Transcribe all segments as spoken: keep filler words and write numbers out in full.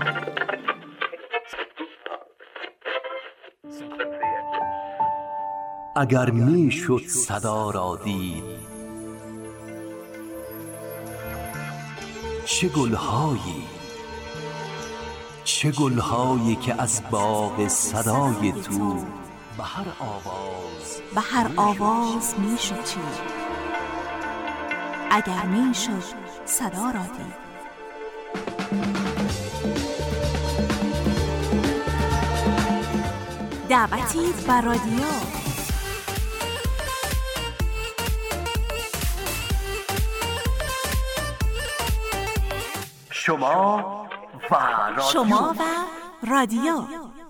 اگر می شد صدا را دید، چه گلهایی چه گلهایی که از باغ صدای تو به هر آواز به هر آواز می شد چید. اگر می شد صدا را دید. دعوتی بر رادیو. شما و رادیو. شما و رادیو.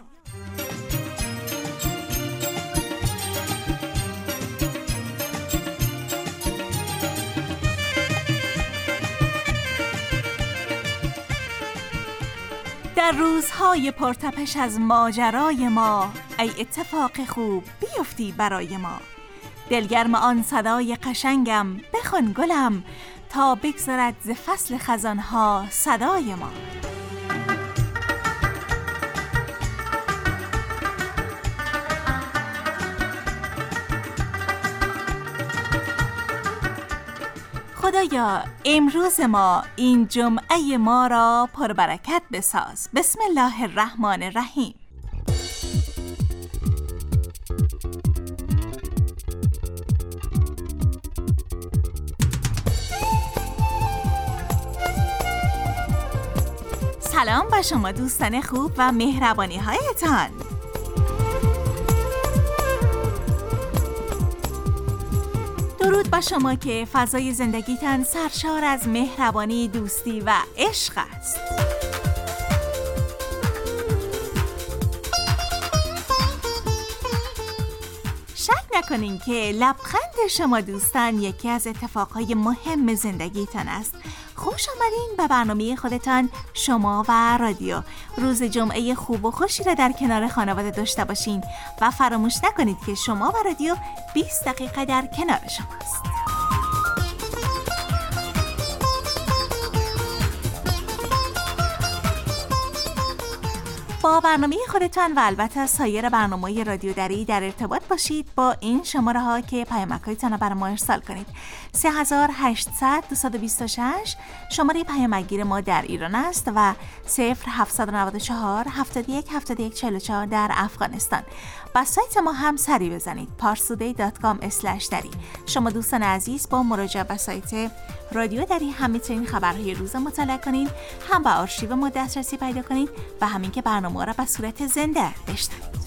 در روزهای پرتپش از ماجرای ما، ای اتفاق خوب بیفتی برای ما. دلگرم آن صدای قشنگم، بخوان گلم تا بگذرد ز فصل خزانها صدای ما. خدایا امروز ما، این جمعه ما را پربرکت بساز. بسم الله الرحمن الرحیم. سلام به شما دوستان خوب و مهربانی هایتان. درود به شما که فضای زندگیتان سرشار از مهربانی، دوستی و عشق است. شک نکنین که لبخند شما دوستان یکی از اتفاقهای مهم زندگیتان است. خوش آمدین به برنامه خودتان، شما و رادیو. روز جمعه خوب و خوشی را در کنار خانواده داشته باشین و فراموش نکنید که شما و رادیو بیست دقیقه در کنار شماست. با برنامه خودتان و البته سایر برنامه‌های رادیو دری در ارتباط باشید با این شماره ها که پیامک‌هایتان را برای ما ارسال کنید. سه هزار و هشتصد دویست و بیست و شش شماره پیامک‌گیر ما در ایران است و صفر هفتصد و نود و چهار هفتاد و یک هفتاد و یک چهل و چهار در افغانستان. با سایت ما هم سری بزنید پارسودی دات کام اسلش دری. شما دوستان عزیز با مراجعه به سایت رادیو دری هم میتونید خبرهای روز مطالعه کنید، هم به آرشیو ما دسترسی پیدا کنید و همین که برنامه را به صورت زنده بشنوید.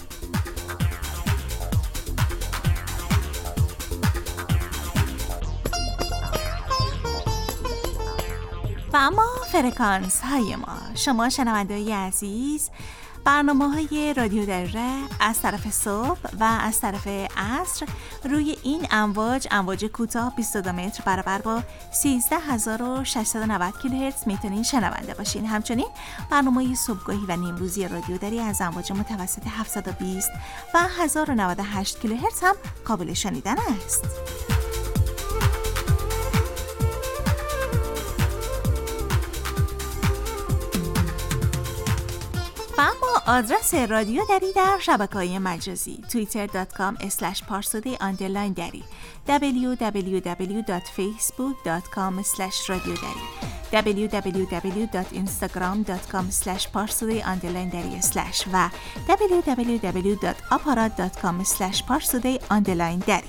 و اما فرکانس های ما، شما شنونده‌های عزیز، برنامه های رادیو دره از طرف صبح و از طرف عصر روی این امواج امواج کوتاه بیست و دو متر برابر با سیزده هزار و ششصد و نود کیلوهرتز میتونین شنونده باشین. همچنین برنامه صبحگاهی و نیمروزی رادیو دری از امواج متوسط هفتصد و بیست و هزار و نود و هشت کیلوهرتز هم قابل شنیدن است. و اما آدرس رادیو دری در شبکه‌های مجازی توییتر دات کام اسلش پارسودی آندرلاین دری، دبلیو دبلیو دبلیو دات فیسبوک دات کام اسلش رادیو دری، دبلیو دبلیو دبلیو دات اینستاگرام دات کام اسلش پارسودی آندرلاین دری اسلش و دبلیو دبلیو دبلیو دات آپارات دات کام اسلش پارسودی آندرلاین دری.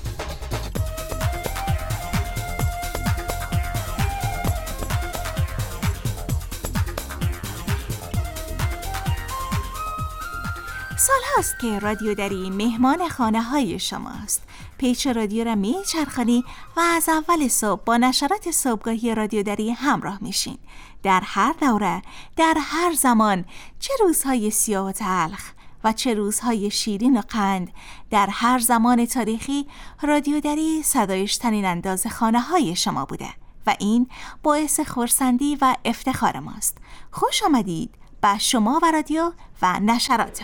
سال هاست که رادیو دری مهمان خانه های شماست. پیچ رادیو را می چرخانی و از اول صبح با نشرات صبحگاهی رادیو دری همراه میشین. در هر دوره، در هر زمان، چه روزهای سیاه و تلخ و چه روزهای شیرین و قند، در هر زمان تاریخی رادیو دری صدایش تنین انداز خانه های شما بوده و این باعث خرسندی و افتخار ماست. خوش آمدید به شما و رادیو و نشرات ما.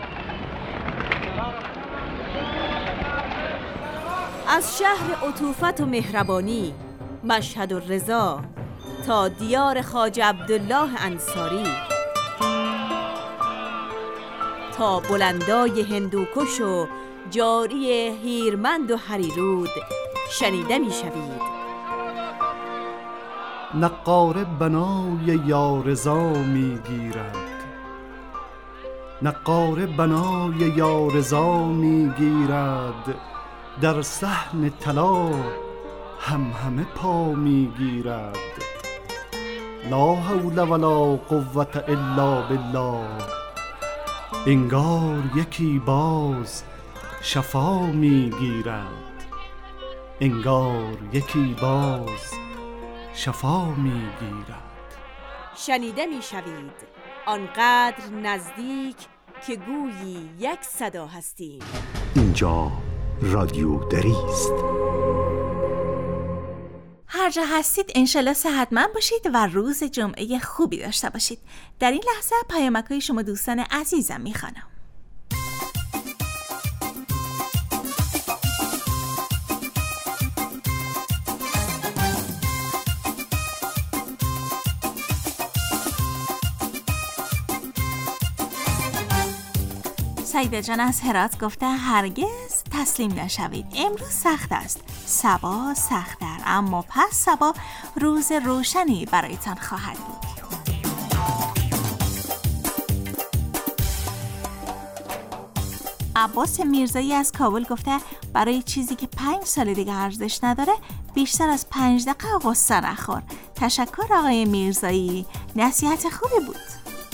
از شهر عطوفت و مهربانی، مشهد و رضا، تا دیار خواجه عبدالله انصاری، تا بلندای هندوکش و جاری هیرمند و هریرود شنیده می شوید. نقاره بنای یارزا می گیرد، نقاره بنای یارزا می گیرد، در صحن طلا هم همه پا می گیرد. لا حول ولا قوة الا بالله، انگار یکی باز شفا می گیرد، انگار یکی باز شفا می گیرد. شنیده می شوید، آنقدر نزدیک که گویی یک صدا هستیم. اینجا رادیو دری است. هر جا هستید انشالله صحتمند باشید و روز جمعه خوبی داشته باشید. در این لحظه پیامک‌های شما دوستان عزیزم میخوانم. سعیده جان از هرات گفته هرگز تسلیم نشوید، امروز سخت است، صبا سخت‌تر، اما پس صبا روز روشنی برایتان خواهد بود. عباس میرزایی از کابل گفته برای چیزی که پنج سال دیگه ارزش نداره بیشتر از پنج دقیقه غصه نخور. تشکر آقای میرزایی، نصیحت خوبی بود.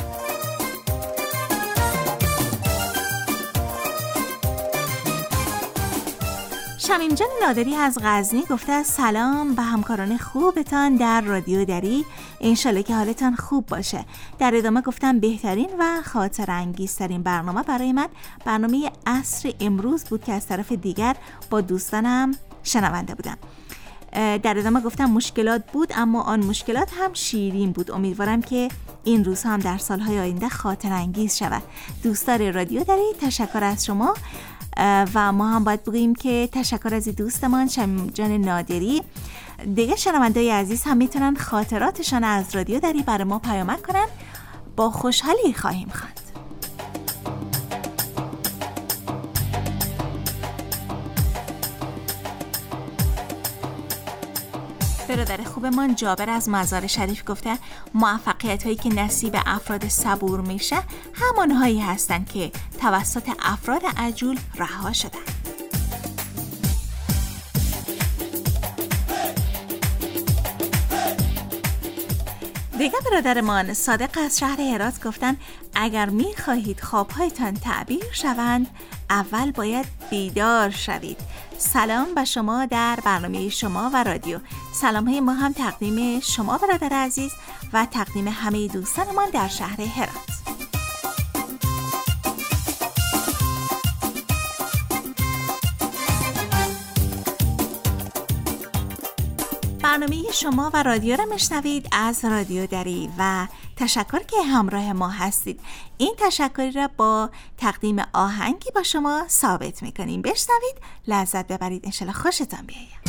شمیم جان نادری از غزنی گفته سلام به همکاران خوبتان در رادیو دری، انشالله که حالتان خوب باشه. در ادامه گفتم بهترین و خاطر انگیزترین برنامه برای من برنامه عصر امروز بود که از طرف دیگر با دوستانم شنونده بودم. در ادامه گفتم مشکلات بود اما آن مشکلات هم شیرین بود. امیدوارم که این روزها هم در سالهای آینده خاطر انگیز شود. دوستان رادیو دری تشکر از شما و ما هم باید بگوییم که تشکر از دوستمان شمیم جان نادری. دیگه شنونده‌ی عزیز هم میتونن خاطراتشان از رادیو دری برای ما پیامک کنن، با خوشحالی خواهیم خواند. برادر خوبمان جابر از مزار شریف گفته موفقیت هایی که نصیب افراد صبور میشه همان هایی هستن که توسط افراد عجول رها شدن. دیگه برادرمان صادق از شهر هرات گفتن اگر میخواهید خوابهایتان تعبیر شوند اول باید بیدار شوید. سلام به شما در برنامه شما و رادیو. سلام های ما هم تقدیم شما برادر عزیز و تقدیم همه دوستانمان در شهر هرات. برنامه شما و رادیو را میشنوید از رادیو دری و تشکر که همراه ما هستید. این تشکری را با تقدیم آهنگی با شما ثابت میکنیم. بشنوید، لذت ببرید، انشالله خوشتان بیاید.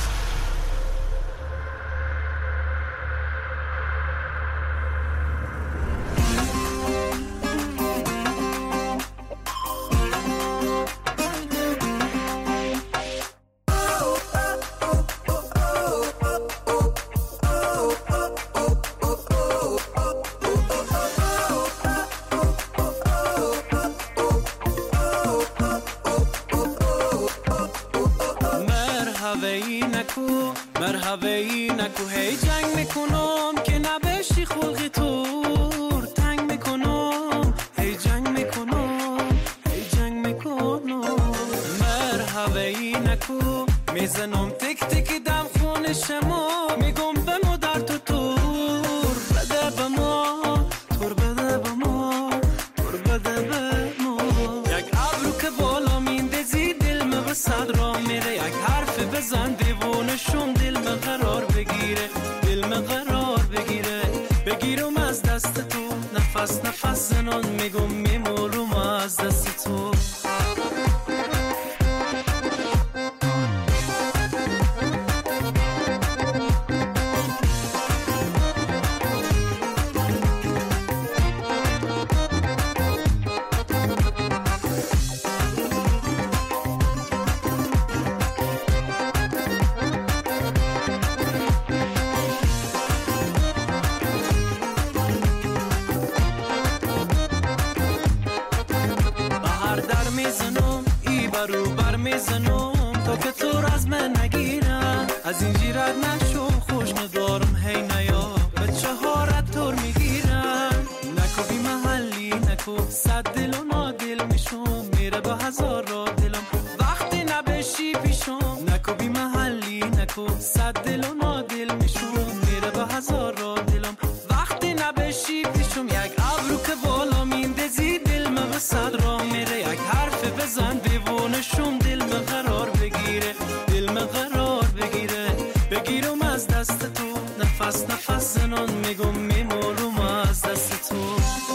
مرحبایی نکو هی جنگ میکنم که نبشی خلقی تور تنگ میکنم هی جنگ میکنم هی جنگ میکنم مرحبایی نکو میزنم تک تک دم خون شما میگم به ما در تو تور بده به ما تور بده به ما تور بده به ما یک ابرو که بالا میندازی دل من به صد را میره یک حرف بزن دیوانشم دل من قرار بگیره دل من قرار بگیره بگیرم از دست تو نفس نفس زنان میگم میمورم از دست تو میزنم تا که تو را از من نگیرم. از این جیرت نشو خوش ندارم هی نیا بچه ها را تور میگیرم. نکو بی محلی نکو صد دل و نادل میشم میره با هزار را دلم وقتی نبشی پیشم. نکو بی محلی نکو صد دل و نادل میشم میره با هزار را دلم وقتی نبشی پیشم. یک ابرو که بالا میندازی دل من به صد را میره. یک حرف بزن بیوونشم دل من قرار بگیره دل من قرار بگیره. بگیرم از دست تو نفس نفس زنان میگم میمورم از دست تو.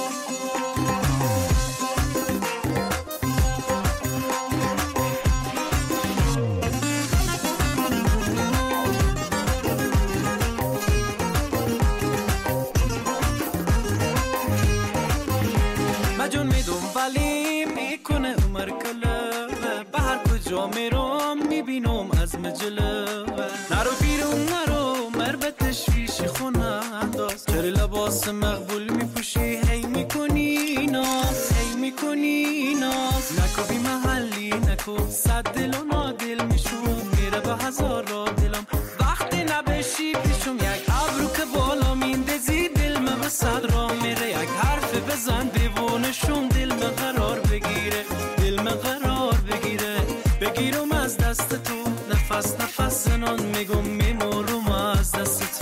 مجون میدم ولی میکنه عمر کله به هر کجا میرم میبینم از مجله. نرو بیرون نرو مر به تشویش خونه انداز چرا لباس مقبول میپوشی هی میکنی ناز هی میکنی ناز. نکو بی محلی نکو صد دل و نادل میشم میره به هزار را دلم وقتی نبشی پیشم. یک ابرو که بالا میندازی دل من به صد را میره. یک حرف بزن بیوونشم دل من قرار بگیره دل من قرار بگیره. بگیرم از دست تو نفس نفس زنان میگم میمورم از دست تو.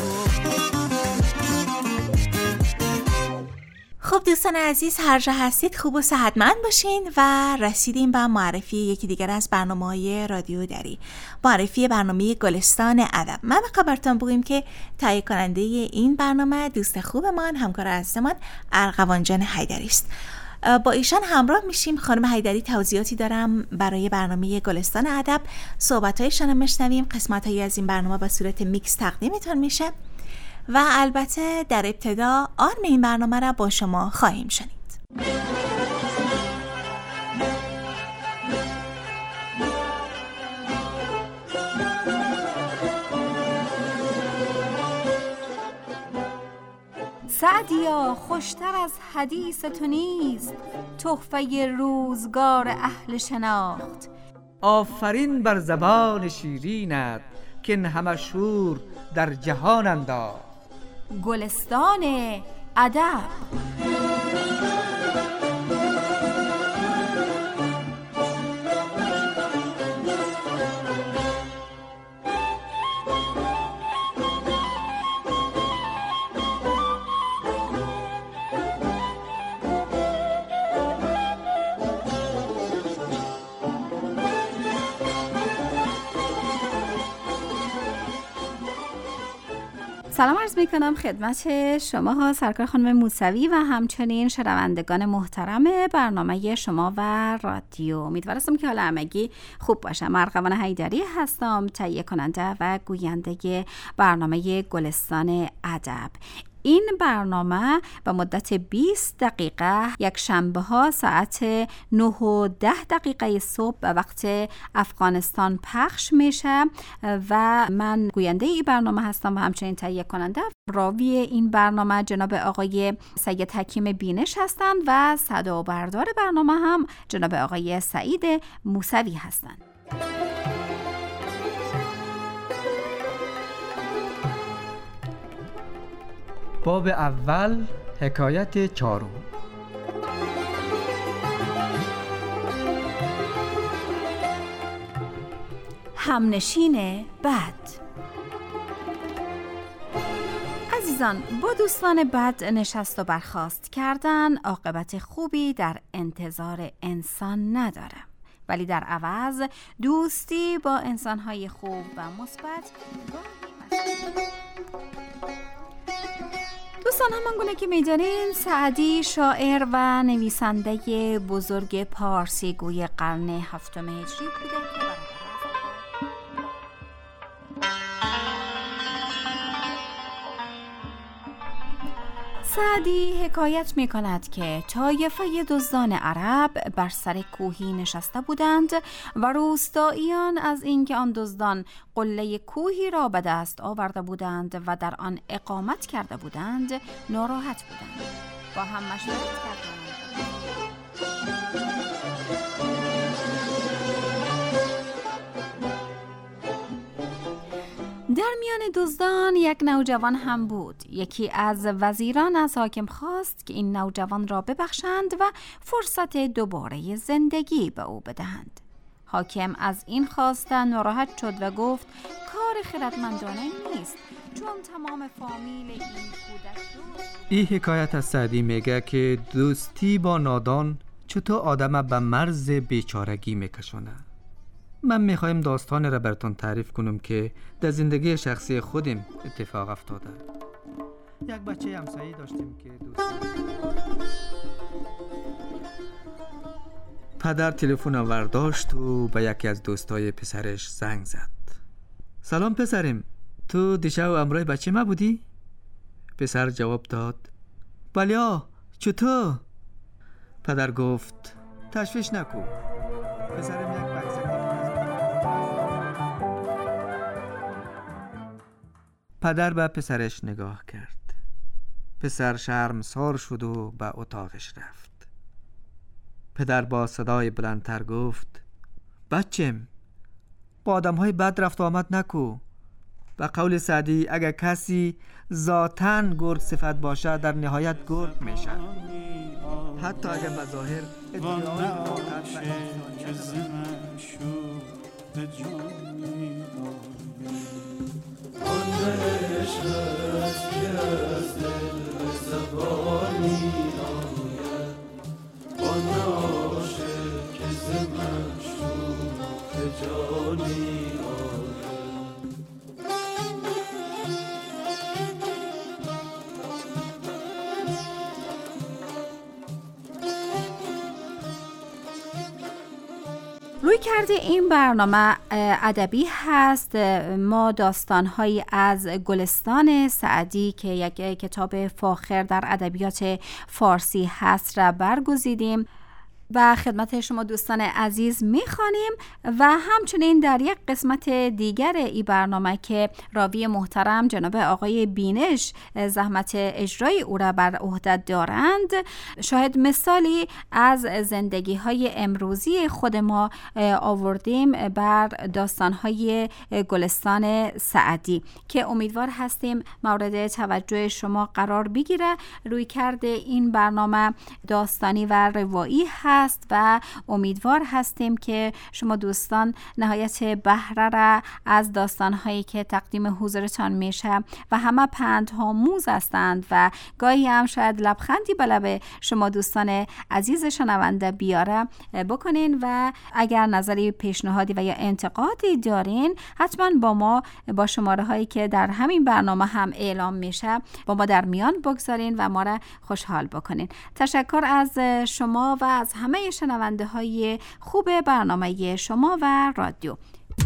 خب دوستان عزیز هر جا هستید خوب و صحتمند باشین و رسیدیم به معرفی یکی دیگر از برنامه‌های رادیو دری، معرفی برنامه گلستان ادب. من به خبرتان بگویم که تهیه کننده این برنامه دوست خوبمان همکار عزیزمان ارغوان جان حیدری است. با ایشان همراه میشیم. خانم حیدری توضیحاتی دارم برای برنامه گلستان ادب. صحبت‌هایشان رو میشنویم. قسمت‌هایی از این برنامه به صورت میکس تقدیمتون میشه و البته در ابتدا آرم این برنامه را با شما خواهیم شنید. سعدیا خوشتر از حدیث تو نیست تحفه روزگار اهل شناخت. آفرین بر زبان شیرینت که این همه شور در جهان انداخت. گلستان ادب. سلام عرض میکنم خدمت شما ها سرکار خانم موسوی و همچنین شنوندگان محترم برنامه شما و رادیو. امیدوارم که حال همگی خوب باشه. من ارغوان حیدری هستم، تهیه کننده و گوینده برنامه گلستان ادب. این برنامه به مدت بیست دقیقه یک شنبه ها ساعت نه و ده دقیقه صبح به وقت افغانستان پخش میشه و من گوینده این برنامه هستم و همچنین تهیه کننده. راوی این برنامه جناب آقای سید حکیم بینش هستند و صدا و بردار برنامه هم جناب آقای سعید موسوی هستند. باب اول حکایت چهارم. همنشین بد. عزیزان، با دوستان بد نشست و برخاست کردن عاقبت خوبی در انتظار انسان نداره، ولی در عوض دوستی با انسانهای خوب و مثبت دوستان همانگونه که می‌دانید سعدی شاعر و نویسنده بزرگ پارسی گوی قرن هفتم هجری بوده که سعدی حکایت می کند که طایفه دزدان عرب بر سر کوهی نشسته بودند و روستاییان از اینکه آن دزدان قله کوهی را به دست آورده بودند و در آن اقامت کرده بودند ناراحت بودند. با هم مشورت کردند میان دزدان یک نوجوان هم بود. یکی از وزیران از حاکم خواست که این نوجوان را ببخشند و فرصت دوباره زندگی به او بدهند. حاکم از این خواسته ناراحت شد و گفت کار خردمندانه نیست، چون تمام فامیل این کودک دوست. این حکایت از سعدی میگه که دوستی با نادان چطور آدم به مرز بیچارگی میکشونه. من میخوایم داستان را براتون تعریف کنم که در زندگی شخصی خودم اتفاق افتاده. یک بچه همسایه داشتیم که دوست پدر تلفن ورداشت و به یکی از دوستای پسرش زنگ زد. سلام پسرم، تو دیشب امرای بچه ما بودی؟ پسر جواب داد بله، چطور؟ پدر گفت تشویش نکن، پسرم یک بکسک. پدر به پسرش نگاه کرد. پسر شرمسار شد و به اتاقش رفت. پدر با صدای بلندتر گفت بچم، با آدم‌های بد رفت و آمد نکو. به قول سعدی اگر کسی ذاتاً گرگ صفت باشه در نهایت گرگ میشه، حتی اگر بظاهر ادعای روی کرده این برنامه ادبی هست. ما داستان‌هایی از گلستان سعدی که یک کتاب فاخر در ادبیات فارسی هست را برگزیدیم و خدمت شما دوستان عزیز میخوانیم و همچنین در یک قسمت دیگر این برنامه که راوی محترم جناب آقای بینش زحمت اجرای او را بر عهده دارند، شاهد مثالی از زندگی های امروزی خود ما آوردیم بر داستان های گلستان سعدی که امیدوار هستیم مورد توجه شما قرار بگیره. روی کرده این برنامه داستانی و روایی هست و امیدوار هستیم که شما دوستان نهایت بهره را از داستان‌هایی که تقدیم حضورتان میشه و همه پندآموز هستند و گاهی هم شاید لبخندی به لب شما دوستان عزیز شنونده بیاره بکنین و اگر نظری، پیشنهادی و یا انتقادی دارین حتما با ما با شماره هایی که در همین برنامه هم اعلام میشه با ما در میان بگذارین و ما را خوشحال بکنین. تشکر از شما و از همه شنونده های خوب برنامه شما و رادیو.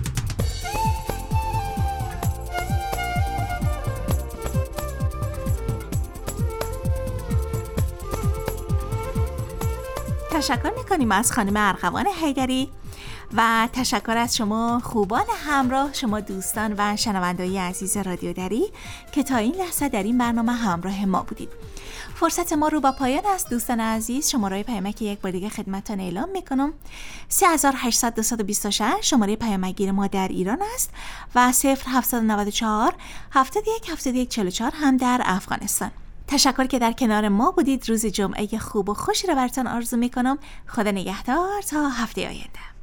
تشکر میکنیم از خانم ارغوان حیدری و تشکر از شما خوبان همراه، شما دوستان و شنونده‌های عزیز رادیو دری که تا این لحظه در این برنامه همراه ما بودید. فرصت ما رو با پایان است دوستان عزیز. شماره پیامک یک بار دیگه خدمتتون اعلام میکنم. سه هزار و هشتصد و بیست و شش شماره پیامگیر ما در ایران است و صفر هفتصد و نود و چهار هفتاد و یک هفتاد و یک چهل و چهار هم در افغانستان. تشکر که در کنار ما بودید. روز جمعه خوب و خوشی رو براتون آرزو میکنم. خدا نگهدار تا هفته آینده.